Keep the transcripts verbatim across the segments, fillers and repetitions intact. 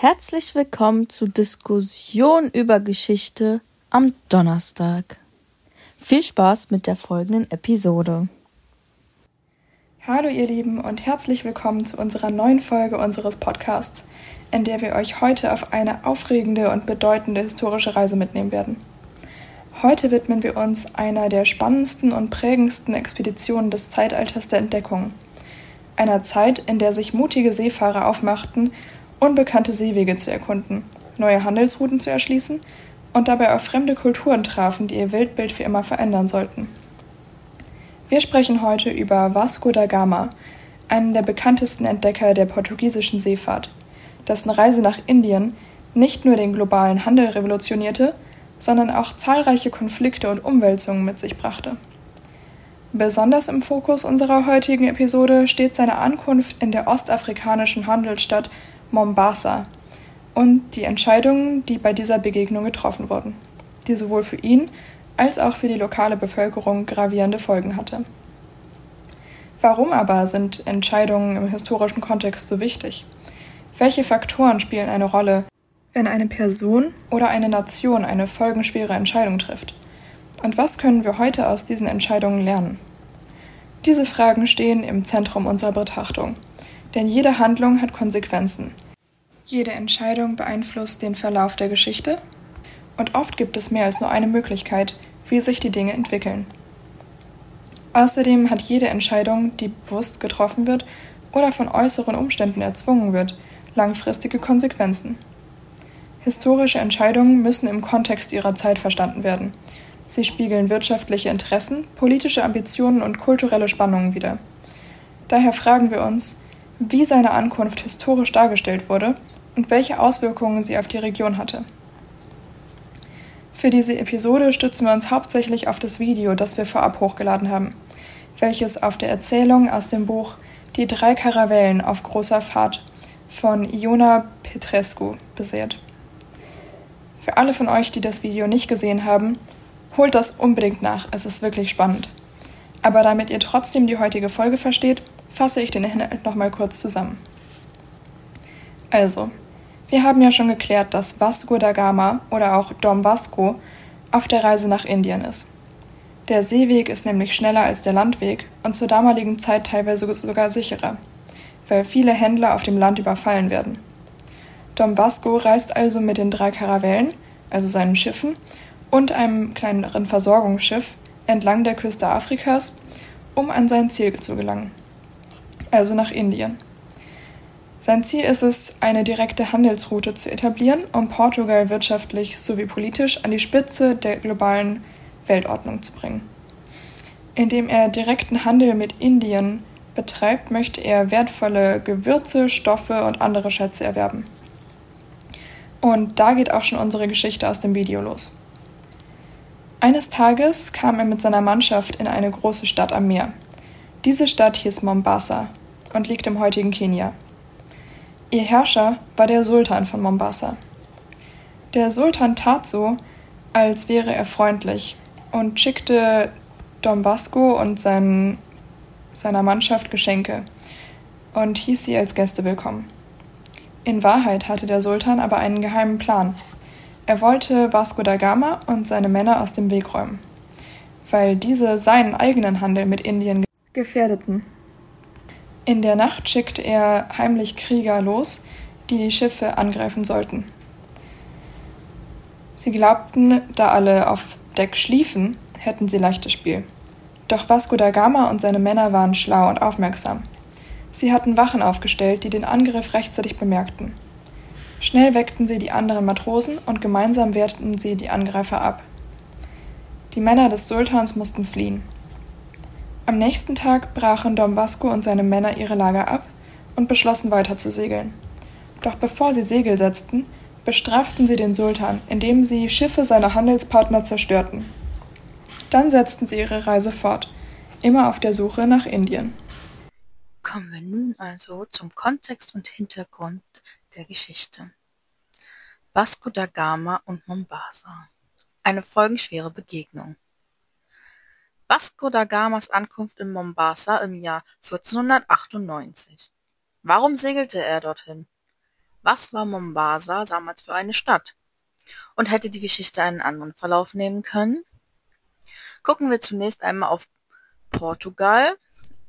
Herzlich willkommen zur Diskussion über Geschichte am Donnerstag. Viel Spaß mit der folgenden Episode. Hallo ihr Lieben und herzlich willkommen zu unserer neuen Folge unseres Podcasts, in der wir euch heute auf eine aufregende und bedeutende historische Reise mitnehmen werden. Heute widmen wir uns einer der spannendsten und prägendsten Expeditionen des Zeitalters der Entdeckung. Einer Zeit, in der sich mutige Seefahrer aufmachten, unbekannte Seewege zu erkunden, neue Handelsrouten zu erschließen und dabei auf fremde Kulturen trafen, die ihr Weltbild für immer verändern sollten. Wir sprechen heute über Vasco da Gama, einen der bekanntesten Entdecker der portugiesischen Seefahrt, dessen Reise nach Indien nicht nur den globalen Handel revolutionierte, sondern auch zahlreiche Konflikte und Umwälzungen mit sich brachte. Besonders im Fokus unserer heutigen Episode steht seine Ankunft in der ostafrikanischen Handelsstadt Mombasa und die Entscheidungen, die bei dieser Begegnung getroffen wurden, die sowohl für ihn als auch für die lokale Bevölkerung gravierende Folgen hatte. Warum aber sind Entscheidungen im historischen Kontext so wichtig? Welche Faktoren spielen eine Rolle, wenn eine Person oder eine Nation eine folgenschwere Entscheidung trifft? Und was können wir heute aus diesen Entscheidungen lernen? Diese Fragen stehen im Zentrum unserer Betrachtung, denn jede Handlung hat Konsequenzen. Jede Entscheidung beeinflusst den Verlauf der Geschichte und oft gibt es mehr als nur eine Möglichkeit, wie sich die Dinge entwickeln. Außerdem hat jede Entscheidung, die bewusst getroffen wird oder von äußeren Umständen erzwungen wird, langfristige Konsequenzen. Historische Entscheidungen müssen im Kontext ihrer Zeit verstanden werden. Sie spiegeln wirtschaftliche Interessen, politische Ambitionen und kulturelle Spannungen wider. Daher fragen wir uns, wie seine Ankunft historisch dargestellt wurde und welche Auswirkungen sie auf die Region hatte. Für diese Episode stützen wir uns hauptsächlich auf das Video, das wir vorab hochgeladen haben, welches auf der Erzählung aus dem Buch Die drei Karavellen auf großer Fahrt von Ioana Petrescu basiert. Für alle von euch, die das Video nicht gesehen haben, holt das unbedingt nach, es ist wirklich spannend. Aber damit ihr trotzdem die heutige Folge versteht, fasse ich den Inhalt nochmal kurz zusammen. Also, wir haben ja schon geklärt, dass Vasco da Gama oder auch Dom Vasco auf der Reise nach Indien ist. Der Seeweg ist nämlich schneller als der Landweg und zur damaligen Zeit teilweise sogar sicherer, weil viele Händler auf dem Land überfallen werden. Dom Vasco reist also mit den drei Karavellen, also seinen Schiffen, und einem kleineren Versorgungsschiff entlang der Küste Afrikas, um an sein Ziel zu gelangen, also nach Indien. Sein Ziel ist es, eine direkte Handelsroute zu etablieren, um Portugal wirtschaftlich sowie politisch an die Spitze der globalen Weltordnung zu bringen. Indem er direkten Handel mit Indien betreibt, möchte er wertvolle Gewürze, Stoffe und andere Schätze erwerben. Und da geht auch schon unsere Geschichte aus dem Video los. Eines Tages kam er mit seiner Mannschaft in eine große Stadt am Meer. Diese Stadt hieß Mombasa und liegt im heutigen Kenia. Ihr Herrscher war der Sultan von Mombasa. Der Sultan tat so, als wäre er freundlich und schickte Dom Vasco und sein, seiner Mannschaft Geschenke und hieß sie als Gäste willkommen. In Wahrheit hatte der Sultan aber einen geheimen Plan. Er wollte Vasco da Gama und seine Männer aus dem Weg räumen, weil diese seinen eigenen Handel mit Indien gefährdeten. In der Nacht schickte er heimlich Krieger los, die die Schiffe angreifen sollten. Sie glaubten, da alle auf Deck schliefen, hätten sie leichtes Spiel. Doch Vasco da Gama und seine Männer waren schlau und aufmerksam. Sie hatten Wachen aufgestellt, die den Angriff rechtzeitig bemerkten. Schnell weckten sie die anderen Matrosen und gemeinsam wehrten sie die Angreifer ab. Die Männer des Sultans mussten fliehen. Am nächsten Tag brachen Dom Vasco und seine Männer ihre Lager ab und beschlossen weiter zu segeln. Doch bevor sie Segel setzten, bestraften sie den Sultan, indem sie Schiffe seiner Handelspartner zerstörten. Dann setzten sie ihre Reise fort, immer auf der Suche nach Indien. Kommen wir nun also zum Kontext und Hintergrund der Geschichte. Vasco da Gama und Mombasa. Eine folgenschwere Begegnung. Vasco da Gamas Ankunft in Mombasa im Jahr vierzehnhundertachtundneunzig. Warum segelte er dorthin? Was war Mombasa damals für eine Stadt? Und hätte die Geschichte einen anderen Verlauf nehmen können? Gucken wir zunächst einmal auf Portugal.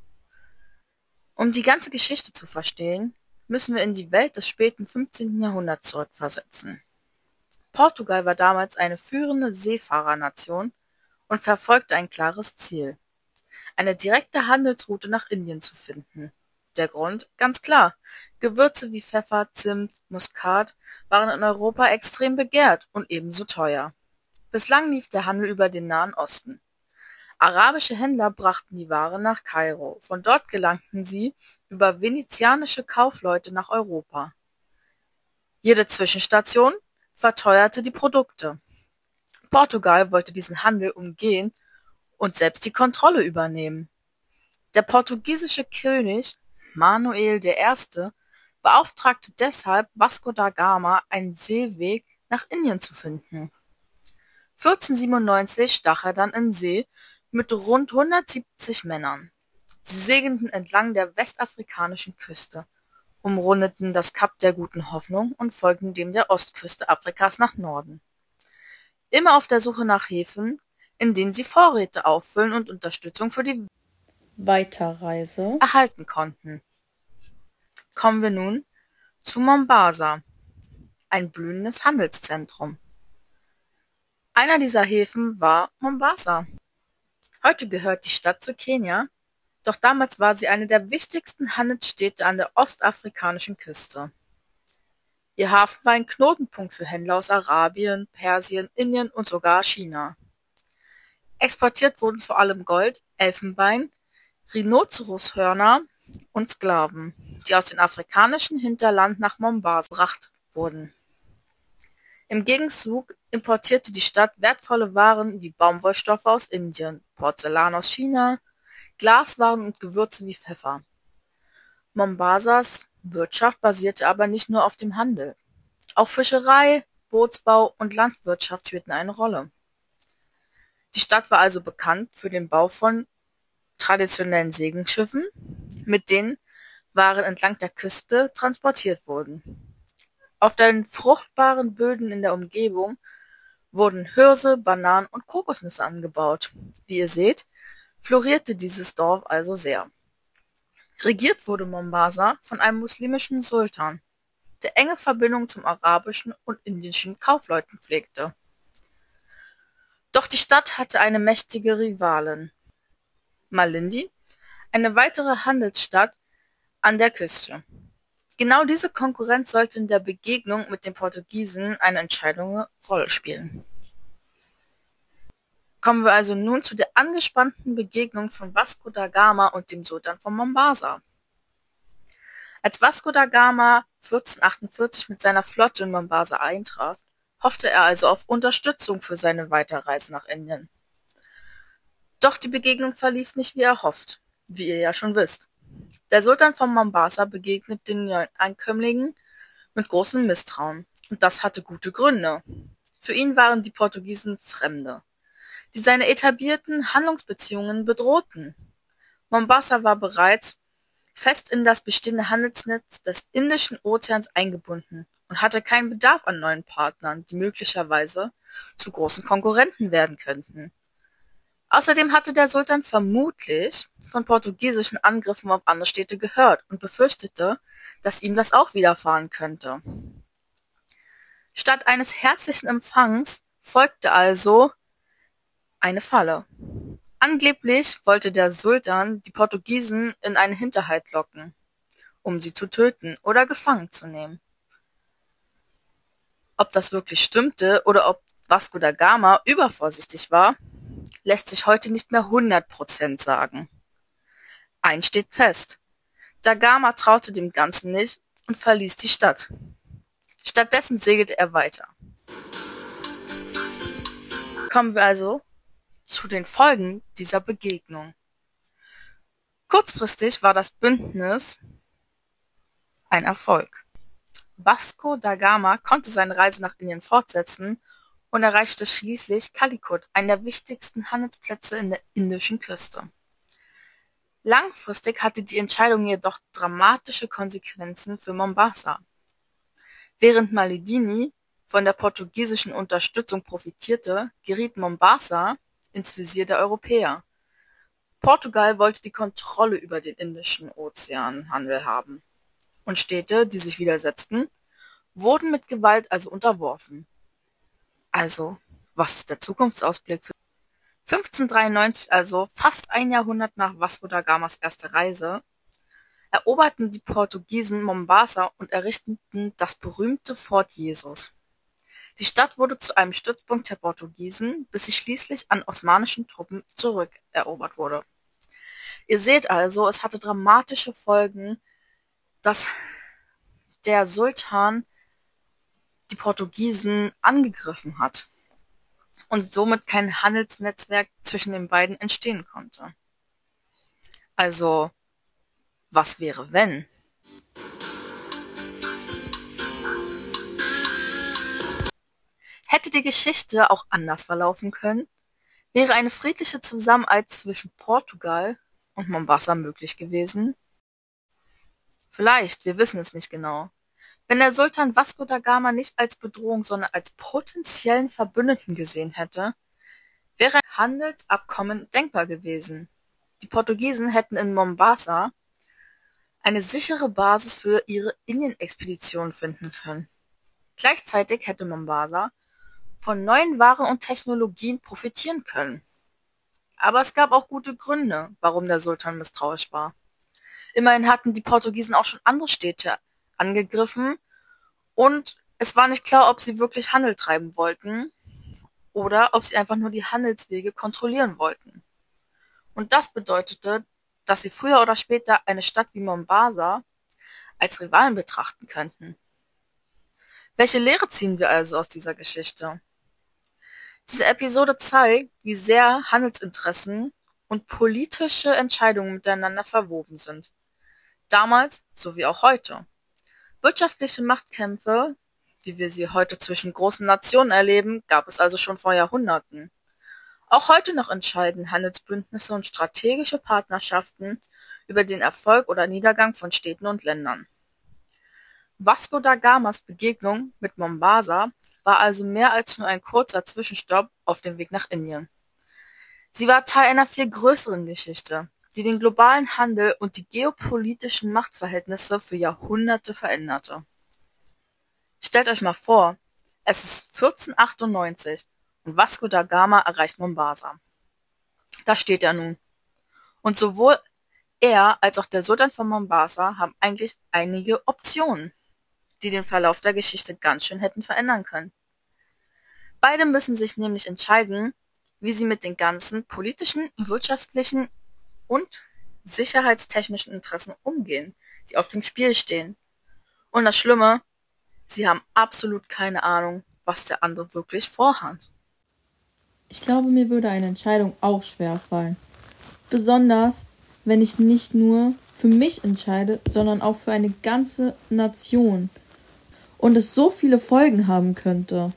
Um die ganze Geschichte zu verstehen, müssen wir in die Welt des späten fünfzehnten Jahrhunderts zurückversetzen. Portugal war damals eine führende Seefahrernation und verfolgte ein klares Ziel: eine direkte Handelsroute nach Indien zu finden. Der Grund? Ganz klar: Gewürze wie Pfeffer, Zimt, Muskat waren in Europa extrem begehrt und ebenso teuer. Bislang lief der Handel über den Nahen Osten. Arabische Händler brachten die Ware nach Kairo, von dort gelangten sie über venezianische Kaufleute nach Europa. Jede Zwischenstation verteuerte die Produkte. Portugal wollte diesen Handel umgehen und selbst die Kontrolle übernehmen. Der portugiesische König Manuel der Erste beauftragte deshalb Vasco da Gama, einen Seeweg nach Indien zu finden. vierzehnhundertsiebenundneunzig stach er dann in See mit rund hundertsiebzig Männern. Sie segelten entlang der westafrikanischen Küste, umrundeten das Kap der Guten Hoffnung und folgten dem der Ostküste Afrikas nach Norden. Immer auf der Suche nach Häfen, in denen sie Vorräte auffüllen und Unterstützung für die Weiterreise erhalten konnten. Kommen wir nun zu Mombasa, ein blühendes Handelszentrum. Einer dieser Häfen war Mombasa. Heute gehört die Stadt zu Kenia, doch damals war sie eine der wichtigsten Handelsstädte an der ostafrikanischen Küste. Ihr Hafen war ein Knotenpunkt für Händler aus Arabien, Persien, Indien und sogar China. Exportiert wurden vor allem Gold, Elfenbein, Rhinozeroshörner und Sklaven, die aus dem afrikanischen Hinterland nach Mombasa gebracht wurden. Im Gegenzug importierte die Stadt wertvolle Waren wie Baumwollstoffe aus Indien, Porzellan aus China, Glaswaren und Gewürze wie Pfeffer. Mombasas Wirtschaft basierte aber nicht nur auf dem Handel. Auch Fischerei, Bootsbau und Landwirtschaft spielten eine Rolle. Die Stadt war also bekannt für den Bau von traditionellen Segelschiffen, mit denen Waren entlang der Küste transportiert wurden. Auf den fruchtbaren Böden in der Umgebung wurden Hirse, Bananen und Kokosnüsse angebaut. Wie ihr seht, florierte dieses Dorf also sehr. Regiert wurde Mombasa von einem muslimischen Sultan, der enge Verbindungen zum arabischen und indischen Kaufleuten pflegte. Doch die Stadt hatte eine mächtige Rivalin: Malindi, eine weitere Handelsstadt an der Küste. Genau diese Konkurrenz sollte in der Begegnung mit den Portugiesen eine entscheidende Rolle spielen. Kommen wir also nun zu der angespannten Begegnung von Vasco da Gama und dem Sultan von Mombasa. Als Vasco da Gama vierzehnhundertachtundvierzig mit seiner Flotte in Mombasa eintraf, hoffte er also auf Unterstützung für seine Weiterreise nach Indien. Doch die Begegnung verlief nicht wie erhofft, wie ihr ja schon wisst. Der Sultan von Mombasa begegnet den neuen Ankömmlingen mit großem Misstrauen, und das hatte gute Gründe. Für ihn waren die Portugiesen Fremde, die seine etablierten Handelsbeziehungen bedrohten. Mombasa war bereits fest in das bestehende Handelsnetz des Indischen Ozeans eingebunden und hatte keinen Bedarf an neuen Partnern, die möglicherweise zu großen Konkurrenten werden könnten. Außerdem hatte der Sultan vermutlich von portugiesischen Angriffen auf andere Städte gehört und befürchtete, dass ihm das auch widerfahren könnte. Statt eines herzlichen Empfangs folgte also eine Falle. Angeblich wollte der Sultan die Portugiesen in einen Hinterhalt locken, um sie zu töten oder gefangen zu nehmen. Ob das wirklich stimmte oder ob Vasco da Gama übervorsichtig war, lässt sich heute nicht mehr hundert Prozent sagen. Eins steht fest: Da Gama traute dem Ganzen nicht und verließ die Stadt. Stattdessen segelte er weiter. Kommen wir also zu den Folgen dieser Begegnung. Kurzfristig war das Bündnis ein Erfolg. Vasco da Gama konnte seine Reise nach Indien fortsetzen und erreichte schließlich Calicut, einen der wichtigsten Handelsplätze in der indischen Küste. Langfristig hatte die Entscheidung jedoch dramatische Konsequenzen für Mombasa. Während Malediini von der portugiesischen Unterstützung profitierte, geriet Mombasa ins Visier der Europäer. Portugal wollte die Kontrolle über den Indischen Ozeanhandel haben, und Städte, die sich widersetzten, wurden mit Gewalt also unterworfen. Also, was ist der Zukunftsausblick für fünfzehnhundertdreiundneunzig, also fast ein Jahrhundert nach Vasco da Gamas erster Reise, eroberten die Portugiesen Mombasa und errichteten das berühmte Fort Jesus. Die Stadt wurde zu einem Stützpunkt der Portugiesen, bis sie schließlich an osmanischen Truppen zurückerobert wurde. Ihr seht also, es hatte dramatische Folgen, dass der Sultan die Portugiesen angegriffen hat und somit kein Handelsnetzwerk zwischen den beiden entstehen konnte. Also, was wäre wenn? Hätte die Geschichte auch anders verlaufen können, wäre eine friedliche Zusammenarbeit zwischen Portugal und Mombasa möglich gewesen? Vielleicht, wir wissen es nicht genau. Wenn der Sultan Vasco da Gama nicht als Bedrohung, sondern als potenziellen Verbündeten gesehen hätte, wäre ein Handelsabkommen denkbar gewesen. Die Portugiesen hätten in Mombasa eine sichere Basis für ihre Indien-Expedition finden können. Gleichzeitig hätte Mombasa von neuen Waren und Technologien profitieren können. Aber es gab auch gute Gründe, warum der Sultan misstrauisch war. Immerhin hatten die Portugiesen auch schon andere Städte angegriffen und es war nicht klar, ob sie wirklich Handel treiben wollten oder ob sie einfach nur die Handelswege kontrollieren wollten. Und das bedeutete, dass sie früher oder später eine Stadt wie Mombasa als Rivalen betrachten könnten. Welche Lehre ziehen wir also aus dieser Geschichte? Diese Episode zeigt, wie sehr Handelsinteressen und politische Entscheidungen miteinander verwoben sind. Damals sowie auch heute. Wirtschaftliche Machtkämpfe, wie wir sie heute zwischen großen Nationen erleben, gab es also schon vor Jahrhunderten. Auch heute noch entscheiden Handelsbündnisse und strategische Partnerschaften über den Erfolg oder Niedergang von Städten und Ländern. Vasco da Gamas Begegnung mit Mombasa war also mehr als nur ein kurzer Zwischenstopp auf dem Weg nach Indien. Sie war Teil einer viel größeren Geschichte, die den globalen Handel und die geopolitischen Machtverhältnisse für Jahrhunderte veränderte. Stellt euch mal vor, es ist vierzehnhundertachtundneunzig und Vasco da Gama erreicht Mombasa. Da steht er nun. Und sowohl er als auch der Sultan von Mombasa haben eigentlich einige Optionen, die den Verlauf der Geschichte ganz schön hätten verändern können. Beide müssen sich nämlich entscheiden, wie sie mit den ganzen politischen, wirtschaftlichen und sicherheitstechnischen Interessen umgehen, die auf dem Spiel stehen. Und das Schlimme, sie haben absolut keine Ahnung, was der andere wirklich vorhat. Ich glaube, mir würde eine Entscheidung auch schwer fallen. Besonders, wenn ich nicht nur für mich entscheide, sondern auch für eine ganze Nation. Und es so viele Folgen haben könnte.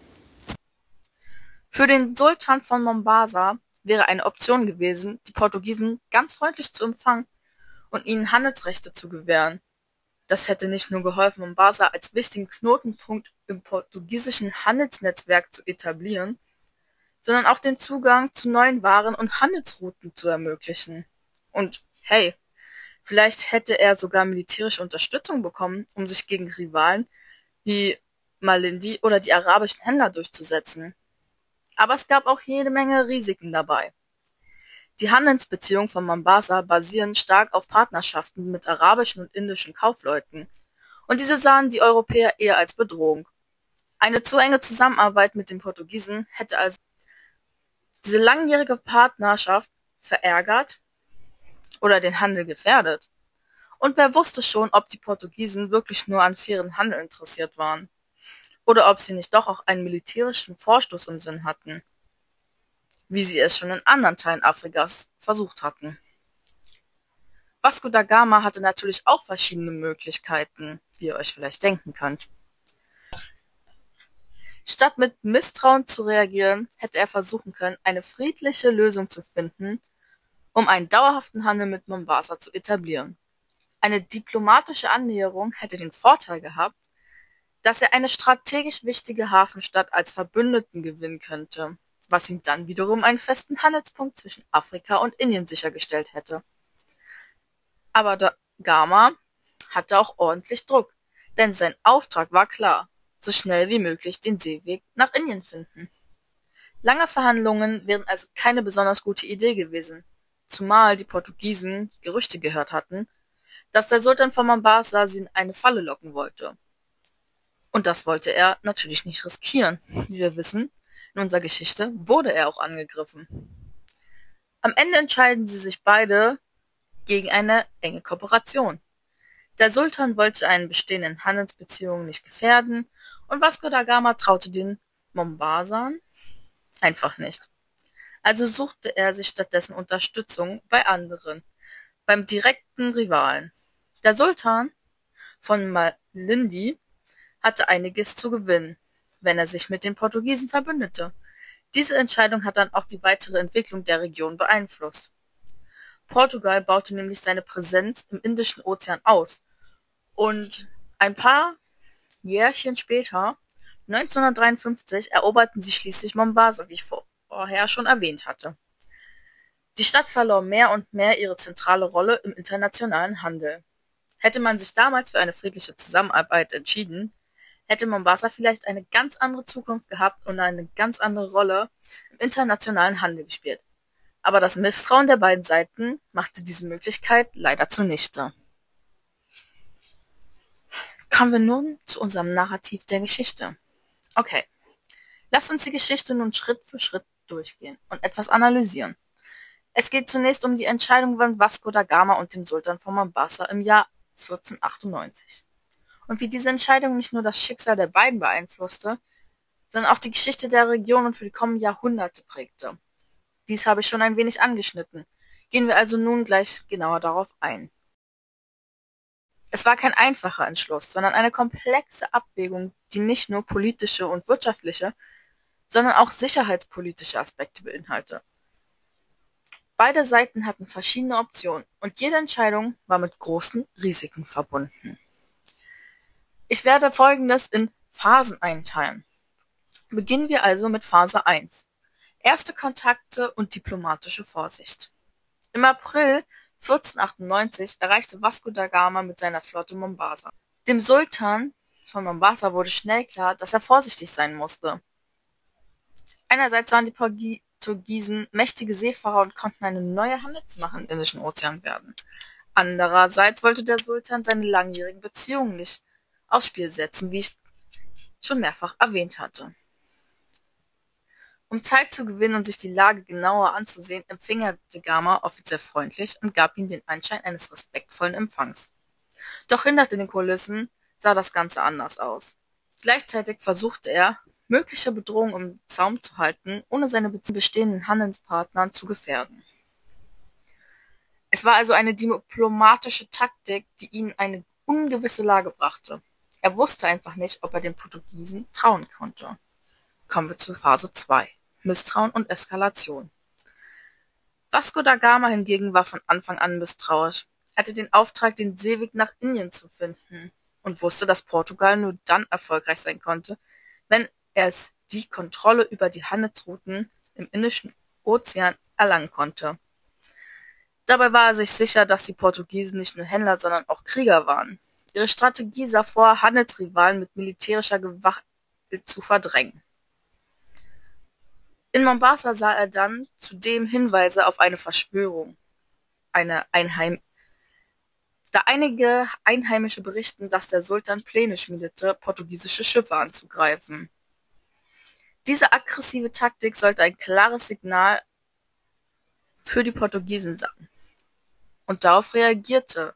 Für den Sultan von Mombasa wäre eine Option gewesen, die Portugiesen ganz freundlich zu empfangen und ihnen Handelsrechte zu gewähren. Das hätte nicht nur geholfen, Mombasa als wichtigen Knotenpunkt im portugiesischen Handelsnetzwerk zu etablieren, sondern auch den Zugang zu neuen Waren und Handelsrouten zu ermöglichen. Und hey, vielleicht hätte er sogar militärische Unterstützung bekommen, um sich gegen Rivalen wie Malindi oder die arabischen Händler durchzusetzen. Aber es gab auch jede Menge Risiken dabei. Die Handelsbeziehungen von Mombasa basieren stark auf Partnerschaften mit arabischen und indischen Kaufleuten, und diese sahen die Europäer eher als Bedrohung. Eine zu enge Zusammenarbeit mit den Portugiesen hätte also diese langjährige Partnerschaft verärgert oder den Handel gefährdet. Und wer wusste schon, ob die Portugiesen wirklich nur an fairen Handel interessiert waren oder ob sie nicht doch auch einen militärischen Vorstoß im Sinn hatten, wie sie es schon in anderen Teilen Afrikas versucht hatten. Vasco da Gama hatte natürlich auch verschiedene Möglichkeiten, wie ihr euch vielleicht denken könnt. Statt mit Misstrauen zu reagieren, hätte er versuchen können, eine friedliche Lösung zu finden, um einen dauerhaften Handel mit Mombasa zu etablieren. Eine diplomatische Annäherung hätte den Vorteil gehabt, dass er eine strategisch wichtige Hafenstadt als Verbündeten gewinnen könnte, was ihm dann wiederum einen festen Handelspunkt zwischen Afrika und Indien sichergestellt hätte. Aber Da Gama hatte auch ordentlich Druck, denn sein Auftrag war klar: so schnell wie möglich den Seeweg nach Indien finden. Lange Verhandlungen wären also keine besonders gute Idee gewesen, zumal die Portugiesen Gerüchte gehört hatten, dass der Sultan von Mombasa sie in eine Falle locken wollte. Und das wollte er natürlich nicht riskieren. Wie wir wissen, in unserer Geschichte wurde er auch angegriffen. Am Ende entscheiden sie sich beide gegen eine enge Kooperation. Der Sultan wollte einen bestehenden Handelsbeziehungen nicht gefährden und Vasco da Gama traute den Mombasern einfach nicht. Also suchte er sich stattdessen Unterstützung bei anderen, beim direkten Rivalen. Der Sultan von Malindi hatte einiges zu gewinnen, wenn er sich mit den Portugiesen verbündete. Diese Entscheidung hat dann auch die weitere Entwicklung der Region beeinflusst. Portugal baute nämlich seine Präsenz im Indischen Ozean aus und ein paar Jährchen später, neunzehnhundertdreiundfünfzig, eroberten sie schließlich Mombasa, wie ich vorher schon erwähnt hatte. Die Stadt verlor mehr und mehr ihre zentrale Rolle im internationalen Handel. Hätte man sich damals für eine friedliche Zusammenarbeit entschieden, hätte Mombasa vielleicht eine ganz andere Zukunft gehabt und eine ganz andere Rolle im internationalen Handel gespielt. Aber das Misstrauen der beiden Seiten machte diese Möglichkeit leider zunichte. Kommen wir nun zu unserem Narrativ der Geschichte. Okay, lasst uns die Geschichte nun Schritt für Schritt durchgehen und etwas analysieren. Es geht zunächst um die Entscheidung von Vasco da Gama und dem Sultan von Mombasa im Jahr vierzehnhundertachtundneunzig. Und wie diese Entscheidung nicht nur das Schicksal der beiden beeinflusste, sondern auch die Geschichte der Region und für die kommenden Jahrhunderte prägte. Dies habe ich schon ein wenig angeschnitten. Gehen wir also nun gleich genauer darauf ein. Es war kein einfacher Entschluss, sondern eine komplexe Abwägung, die nicht nur politische und wirtschaftliche, sondern auch sicherheitspolitische Aspekte beinhaltete. Beide Seiten hatten verschiedene Optionen und jede Entscheidung war mit großen Risiken verbunden. Ich werde Folgendes in Phasen einteilen. Beginnen wir also mit Phase eins. Erste Kontakte und diplomatische Vorsicht. Im April vierzehnhundertachtundneunzig erreichte Vasco da Gama mit seiner Flotte Mombasa. Dem Sultan von Mombasa wurde schnell klar, dass er vorsichtig sein musste. Einerseits sahen die Portugiesen mächtige Seefahrer und konnten eine neue Handelsmacht im Indischen Ozean werden. Andererseits wollte der Sultan seine langjährigen Beziehungen nicht aufs Spiel setzen, wie ich schon mehrfach erwähnt hatte. Um Zeit zu gewinnen und sich die Lage genauer anzusehen, empfing er da Gama offiziell freundlich und gab ihm den Anschein eines respektvollen Empfangs. Doch hinter den Kulissen sah das Ganze anders aus. Gleichzeitig versuchte er, mögliche Bedrohungen im Zaum zu halten, ohne seine bestehenden Handelspartner zu gefährden. Es war also eine diplomatische Taktik, die ihn in eine ungewisse Lage brachte. Er wusste einfach nicht, ob er den Portugiesen trauen konnte. Kommen wir zu Phase zwei. Misstrauen und Eskalation. Vasco da Gama hingegen war von Anfang an misstrauisch. Er hatte den Auftrag, den Seeweg nach Indien zu finden und wusste, dass Portugal nur dann erfolgreich sein konnte, wenn es die Kontrolle über die Handelsrouten im Indischen Ozean erlangen konnte. Dabei war er sich sicher, dass die Portugiesen nicht nur Händler, sondern auch Krieger waren. Ihre Strategie sah vor, Handelsrivalen mit militärischer Gewalt zu verdrängen. In Mombasa sah er dann zudem Hinweise auf eine Verschwörung, eine Einheim da einige Einheimische berichten, dass der Sultan Pläne schmiedete, portugiesische Schiffe anzugreifen. Diese aggressive Taktik sollte ein klares Signal für die Portugiesen sein. Und darauf reagierte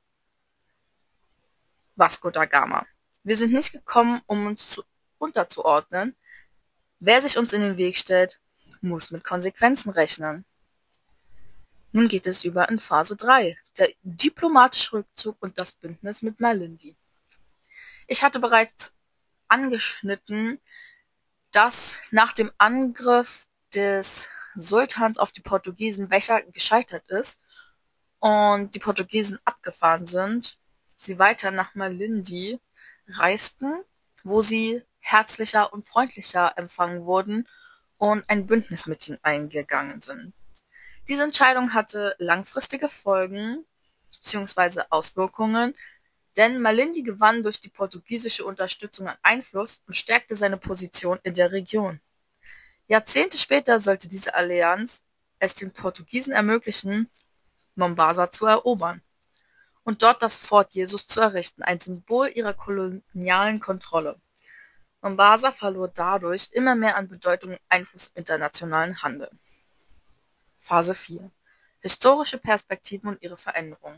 Vasco da Gama. Wir sind nicht gekommen, um uns zu unterzuordnen. Wer sich uns in den Weg stellt, muss mit Konsequenzen rechnen. Nun geht es über in Phase drei, der diplomatische Rückzug und das Bündnis mit Malindi. Ich hatte bereits angeschnitten, dass nach dem Angriff des Sultans auf die Portugiesen, welcher gescheitert ist und die Portugiesen abgefahren sind, sie weiter nach Malindi reisten, wo sie herzlicher und freundlicher empfangen wurden und ein Bündnis mit ihnen eingegangen sind. Diese Entscheidung hatte langfristige Folgen bzw. Auswirkungen, denn Malindi gewann durch die portugiesische Unterstützung an Einfluss und stärkte seine Position in der Region. Jahrzehnte später sollte diese Allianz es den Portugiesen ermöglichen, Mombasa zu erobern und dort das Fort Jesus zu errichten, ein Symbol ihrer kolonialen Kontrolle. Mombasa verlor dadurch immer mehr an Bedeutung und Einfluss im internationalen Handel. Phase vier: Historische Perspektiven und ihre Veränderung.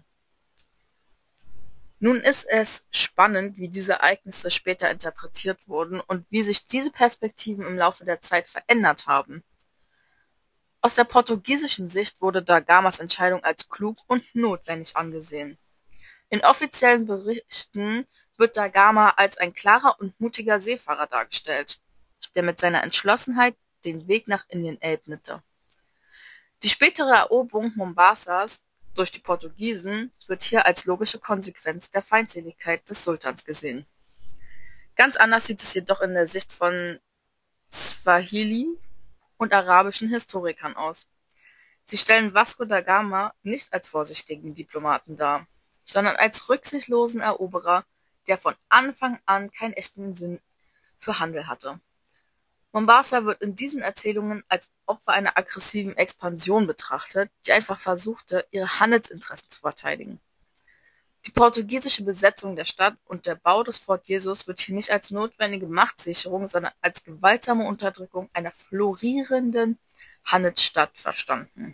Nun ist es spannend, wie diese Ereignisse später interpretiert wurden und wie sich diese Perspektiven im Laufe der Zeit verändert haben. Aus der portugiesischen Sicht wurde da Gamas Entscheidung als klug und notwendig angesehen. In offiziellen Berichten wird da Gama als ein klarer und mutiger Seefahrer dargestellt, der mit seiner Entschlossenheit den Weg nach Indien ebnete. Die spätere Eroberung Mombasas durch die Portugiesen wird hier als logische Konsequenz der Feindseligkeit des Sultans gesehen. Ganz anders sieht es jedoch in der Sicht von Swahili und arabischen Historikern aus. Sie stellen Vasco da Gama nicht als vorsichtigen Diplomaten dar, sondern als rücksichtslosen Eroberer, der von Anfang an keinen echten Sinn für Handel hatte. Mombasa wird in diesen Erzählungen als Opfer einer aggressiven Expansion betrachtet, die einfach versuchte, ihre Handelsinteressen zu verteidigen. Die portugiesische Besetzung der Stadt und der Bau des Fort Jesus wird hier nicht als notwendige Machtsicherung, sondern als gewaltsame Unterdrückung einer florierenden Handelsstadt verstanden.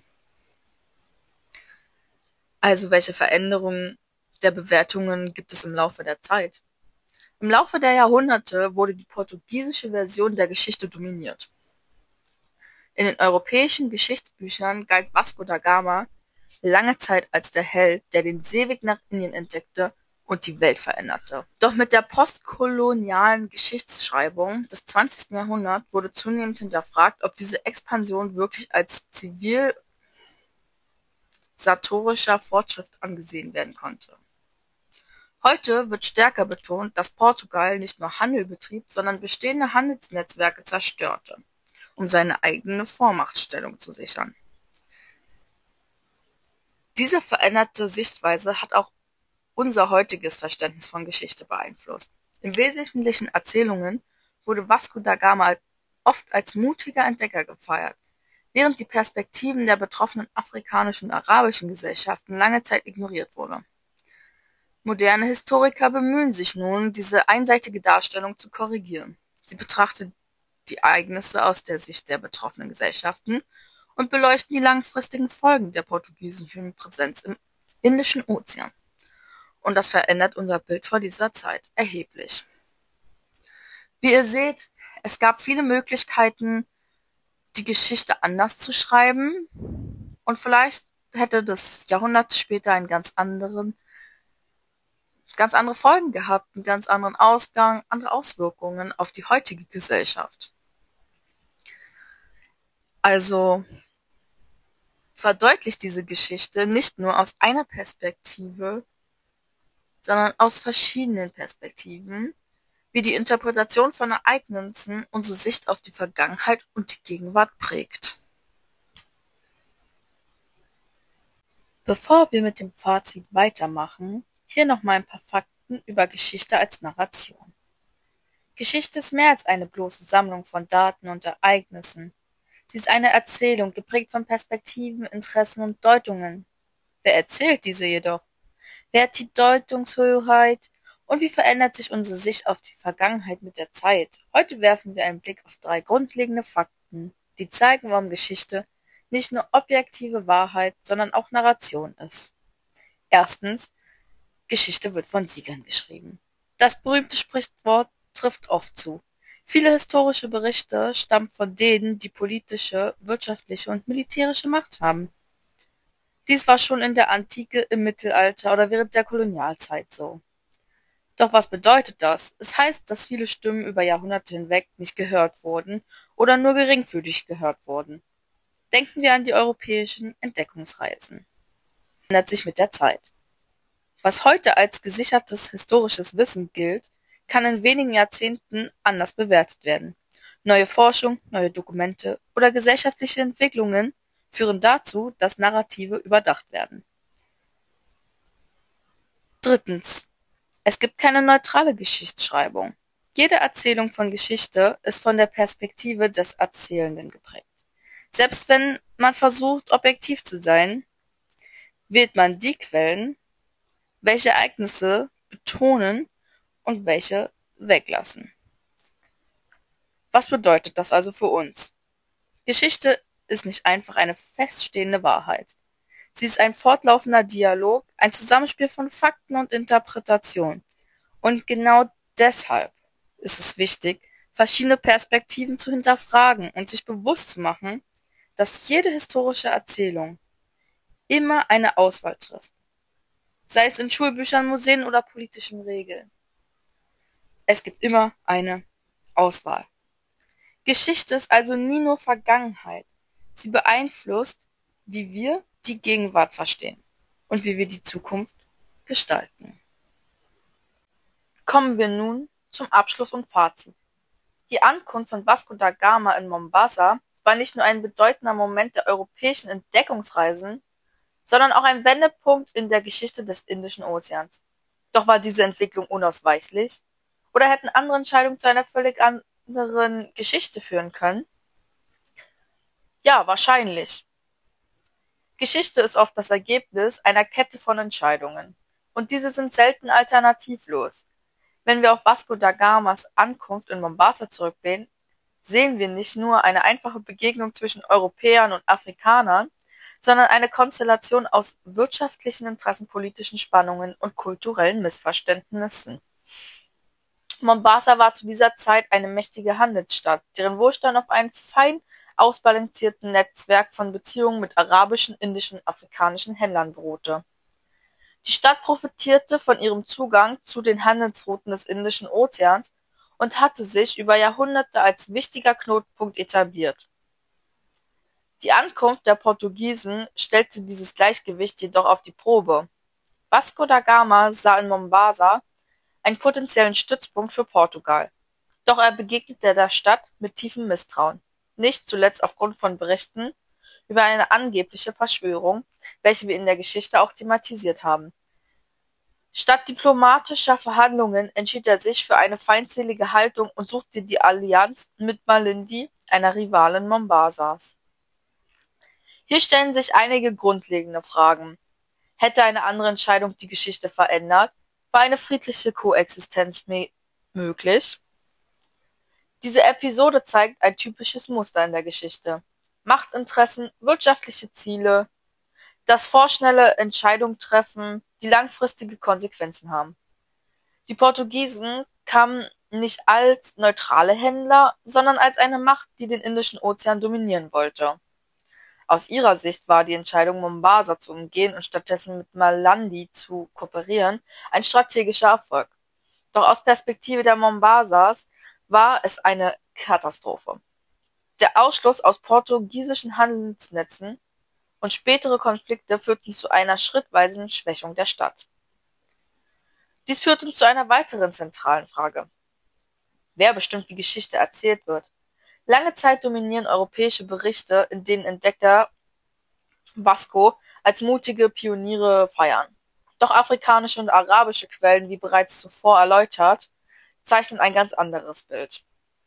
Also welche Veränderungen der Bewertungen gibt es im Laufe der Zeit? Im Laufe der Jahrhunderte wurde die portugiesische Version der Geschichte dominiert. In den europäischen Geschichtsbüchern galt Vasco da Gama lange Zeit als der Held, der den Seeweg nach Indien entdeckte und die Welt veränderte. Doch mit der postkolonialen Geschichtsschreibung des zwanzigsten Jahrhunderts wurde zunehmend hinterfragt, ob diese Expansion wirklich als zivilisatorischer Fortschritt angesehen werden konnte. Heute wird stärker betont, dass Portugal nicht nur Handel betrieb, sondern bestehende Handelsnetzwerke zerstörte, um seine eigene Vormachtstellung zu sichern. Diese veränderte Sichtweise hat auch unser heutiges Verständnis von Geschichte beeinflusst. In wesentlichen Erzählungen wurde Vasco da Gama oft als mutiger Entdecker gefeiert, während die Perspektiven der betroffenen afrikanischen und arabischen Gesellschaften lange Zeit ignoriert wurde. Moderne Historiker bemühen sich nun, diese einseitige Darstellung zu korrigieren. Sie betrachten die Ereignisse aus der Sicht der betroffenen Gesellschaften und beleuchten die langfristigen Folgen der portugiesischen Präsenz im Indischen Ozean. Und das verändert unser Bild vor dieser Zeit erheblich. Wie ihr seht, es gab viele Möglichkeiten, die Geschichte anders zu schreiben, und vielleicht hätte das Jahrhundert später einen ganz anderen ganz andere Folgen gehabt, einen ganz anderen Ausgang, andere Auswirkungen auf die heutige Gesellschaft. Also verdeutlicht diese Geschichte nicht nur aus einer Perspektive, sondern aus verschiedenen Perspektiven, wie die Interpretation von Ereignissen unsere Sicht auf die Vergangenheit und die Gegenwart prägt. Bevor wir mit dem Fazit weitermachen, hier nochmal ein paar Fakten über Geschichte als Narration. Geschichte ist mehr als eine bloße Sammlung von Daten und Ereignissen. Sie ist eine Erzählung, geprägt von Perspektiven, Interessen und Deutungen. Wer erzählt diese jedoch? Wer hat die Deutungshoheit? Und wie verändert sich unsere Sicht auf die Vergangenheit mit der Zeit? Heute werfen wir einen Blick auf drei grundlegende Fakten, die zeigen, warum Geschichte nicht nur objektive Wahrheit, sondern auch Narration ist. Erstens: Geschichte wird von Siegern geschrieben. Das berühmte Sprichwort trifft oft zu. Viele historische Berichte stammen von denen, die politische, wirtschaftliche und militärische Macht haben. Dies war schon in der Antike, im Mittelalter oder während der Kolonialzeit so. Doch was bedeutet das? Es heißt, dass viele Stimmen über Jahrhunderte hinweg nicht gehört wurden oder nur geringfügig gehört wurden. Denken wir an die europäischen Entdeckungsreisen. Ändert sich mit der Zeit. Was heute als gesichertes historisches Wissen gilt, kann in wenigen Jahrzehnten anders bewertet werden. Neue Forschung, neue Dokumente oder gesellschaftliche Entwicklungen führen dazu, dass Narrative überdacht werden. Drittens. Es gibt keine neutrale Geschichtsschreibung. Jede Erzählung von Geschichte ist von der Perspektive des Erzählenden geprägt. Selbst wenn man versucht, objektiv zu sein, wählt man die Quellen, welche Ereignisse betonen und welche weglassen. Was bedeutet das also für uns? Geschichte ist nicht einfach eine feststehende Wahrheit. Sie ist ein fortlaufender Dialog, ein Zusammenspiel von Fakten und Interpretation. Und genau deshalb ist es wichtig, verschiedene Perspektiven zu hinterfragen und sich bewusst zu machen, dass jede historische Erzählung immer eine Auswahl trifft, sei es in Schulbüchern, Museen oder politischen Regeln. Es gibt immer eine Auswahl. Geschichte ist also nie nur Vergangenheit. Sie beeinflusst, wie wir die Gegenwart verstehen und wie wir die Zukunft gestalten. Kommen wir nun zum Abschluss und Fazit. Die Ankunft von Vasco da Gama in Mombasa war nicht nur ein bedeutender Moment der europäischen Entdeckungsreisen, sondern auch ein Wendepunkt in der Geschichte des Indischen Ozeans. Doch war diese Entwicklung unausweichlich? Oder hätten andere Entscheidungen zu einer völlig anderen Geschichte führen können? Ja, wahrscheinlich. Geschichte ist oft das Ergebnis einer Kette von Entscheidungen. Und diese sind selten alternativlos. Wenn wir auf Vasco da Gamas Ankunft in Mombasa zurückblicken, sehen wir nicht nur eine einfache Begegnung zwischen Europäern und Afrikanern, sondern eine Konstellation aus wirtschaftlichen Interessen, politischen Spannungen und kulturellen Missverständnissen. Mombasa war zu dieser Zeit eine mächtige Handelsstadt, deren Wohlstand auf einem fein ausbalancierten Netzwerk von Beziehungen mit arabischen, indischen und afrikanischen Händlern beruhte. Die Stadt profitierte von ihrem Zugang zu den Handelsrouten des Indischen Ozeans und hatte sich über Jahrhunderte als wichtiger Knotenpunkt etabliert. Die Ankunft der Portugiesen stellte dieses Gleichgewicht jedoch auf die Probe. Vasco da Gama sah in Mombasa einen potenziellen Stützpunkt für Portugal. Doch er begegnete der Stadt mit tiefem Misstrauen, nicht zuletzt aufgrund von Berichten über eine angebliche Verschwörung, welche wir in der Geschichte auch thematisiert haben. Statt diplomatischer Verhandlungen entschied er sich für eine feindselige Haltung und suchte die Allianz mit Malindi, einer Rivalin Mombasas. Hier stellen sich einige grundlegende Fragen. Hätte eine andere Entscheidung die Geschichte verändert? War eine friedliche Koexistenz möglich? Diese Episode zeigt ein typisches Muster in der Geschichte. Machtinteressen, wirtschaftliche Ziele, das vorschnelle Entscheidungen treffen, die langfristige Konsequenzen haben. Die Portugiesen kamen nicht als neutrale Händler, sondern als eine Macht, die den Indischen Ozean dominieren wollte. Aus ihrer Sicht war die Entscheidung, Mombasa zu umgehen und stattdessen mit Malindi zu kooperieren, ein strategischer Erfolg. Doch aus Perspektive der Mombasas war es eine Katastrophe. Der Ausschluss aus portugiesischen Handelsnetzen und spätere Konflikte führten zu einer schrittweisen Schwächung der Stadt. Dies führte zu einer weiteren zentralen Frage. Wer bestimmt, wie Geschichte erzählt wird? Lange Zeit dominieren europäische Berichte, in denen Entdecker Vasco als mutige Pioniere feiern. Doch afrikanische und arabische Quellen, wie bereits zuvor erläutert, zeichnen ein ganz anderes Bild.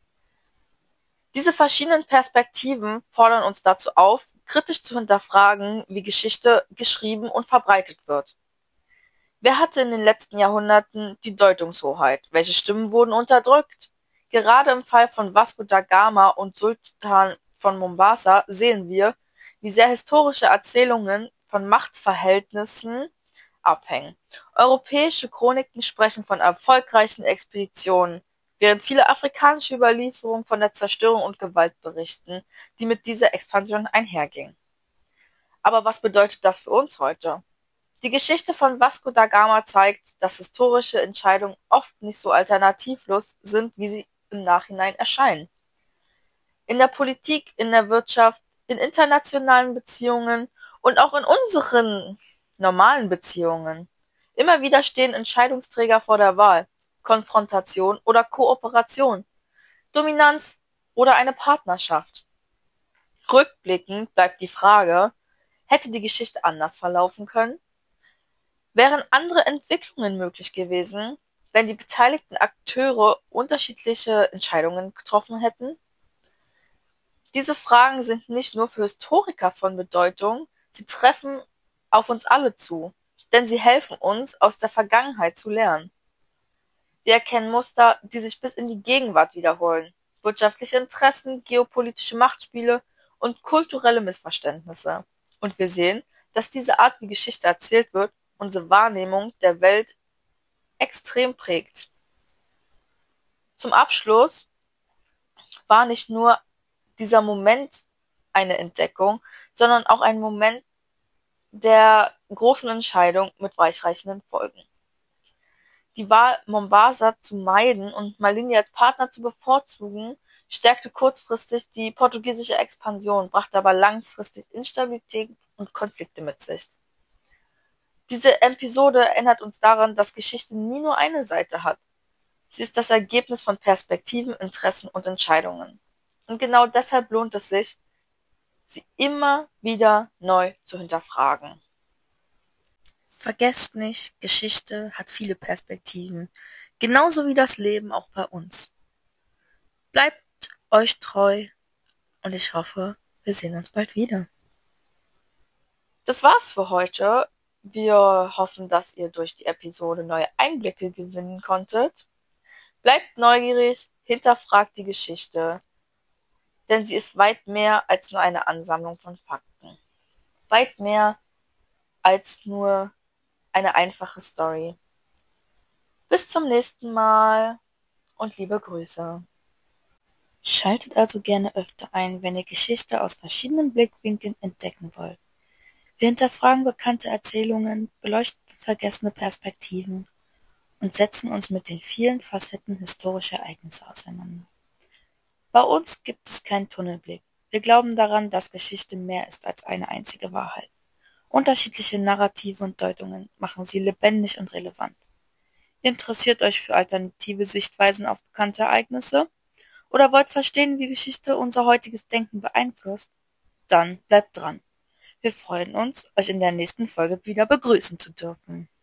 Diese verschiedenen Perspektiven fordern uns dazu auf, kritisch zu hinterfragen, wie Geschichte geschrieben und verbreitet wird. Wer hatte in den letzten Jahrhunderten die Deutungshoheit? Welche Stimmen wurden unterdrückt? Gerade im Fall von Vasco da Gama und Sultan von Mombasa sehen wir, wie sehr historische Erzählungen von Machtverhältnissen abhängen. Europäische Chroniken sprechen von erfolgreichen Expeditionen, während viele afrikanische Überlieferungen von der Zerstörung und Gewalt berichten, die mit dieser Expansion einherging. Aber was bedeutet das für uns heute? Die Geschichte von Vasco da Gama zeigt, dass historische Entscheidungen oft nicht so alternativlos sind, wie sie im Nachhinein erscheinen. In der Politik, in der Wirtschaft, in internationalen Beziehungen und auch in unseren normalen Beziehungen. Immer wieder stehen Entscheidungsträger vor der Wahl. Konfrontation oder Kooperation, Dominanz oder eine Partnerschaft. Rückblickend bleibt die Frage, hätte die Geschichte anders verlaufen können? Wären andere Entwicklungen möglich gewesen, wenn die beteiligten Akteure unterschiedliche Entscheidungen getroffen hätten? Diese Fragen sind nicht nur für Historiker von Bedeutung, sie treffen auf uns alle zu, denn sie helfen uns, aus der Vergangenheit zu lernen. Wir erkennen Muster, die sich bis in die Gegenwart wiederholen: wirtschaftliche Interessen, geopolitische Machtspiele und kulturelle Missverständnisse. Und wir sehen, dass diese Art, wie Geschichte erzählt wird, unsere Wahrnehmung der Welt extrem prägt. Zum Abschluss war nicht nur dieser Moment eine Entdeckung, sondern auch ein Moment der großen Entscheidung mit weitreichenden Folgen. Die Wahl, Mombasa zu meiden und Malindi als Partner zu bevorzugen, stärkte kurzfristig die portugiesische Expansion, brachte aber langfristig Instabilität und Konflikte mit sich. Diese Episode erinnert uns daran, dass Geschichte nie nur eine Seite hat. Sie ist das Ergebnis von Perspektiven, Interessen und Entscheidungen. Und genau deshalb lohnt es sich, sie immer wieder neu zu hinterfragen. Vergesst nicht, Geschichte hat viele Perspektiven, genauso wie das Leben auch bei uns. Bleibt euch treu und ich hoffe, wir sehen uns bald wieder. Das war's für heute. Wir hoffen, dass ihr durch die Episode neue Einblicke gewinnen konntet. Bleibt neugierig, hinterfragt die Geschichte, denn sie ist weit mehr als nur eine Ansammlung von Fakten. Weit mehr als nur eine einfache Story. Bis zum nächsten Mal und liebe Grüße. Schaltet also gerne öfter ein, wenn ihr Geschichte aus verschiedenen Blickwinkeln entdecken wollt. Wir hinterfragen bekannte Erzählungen, beleuchten vergessene Perspektiven und setzen uns mit den vielen Facetten historischer Ereignisse auseinander. Bei uns gibt es keinen Tunnelblick. Wir glauben daran, dass Geschichte mehr ist als eine einzige Wahrheit. Unterschiedliche Narrative und Deutungen machen sie lebendig und relevant. Ihr interessiert euch für alternative Sichtweisen auf bekannte Ereignisse oder wollt verstehen, wie Geschichte unser heutiges Denken beeinflusst? Dann bleibt dran. Wir freuen uns, euch in der nächsten Folge wieder begrüßen zu dürfen.